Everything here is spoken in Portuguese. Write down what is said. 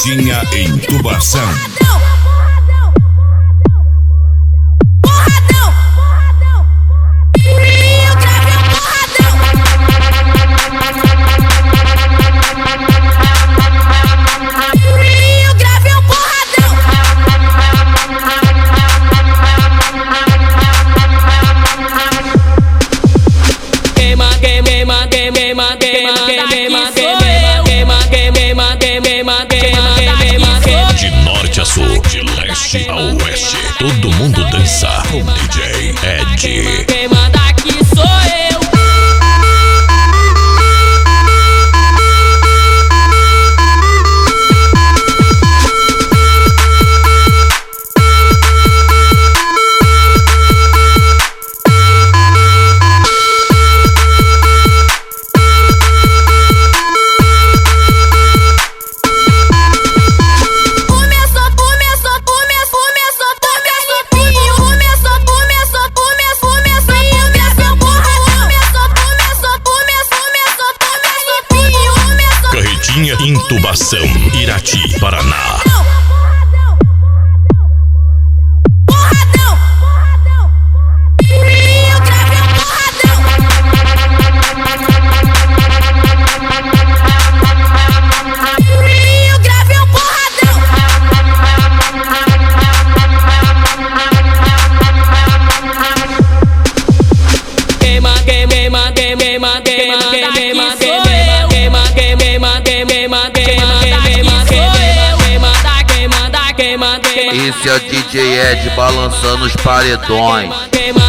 Carretinha Intubação. De norte a sul, de leste a oeste, todo mundo dança com DJ Ed. Quem manda aqui sou eu. Carretinha Intubação, Irati, Paraná. Esse é o DJ Ed balançando os paredões.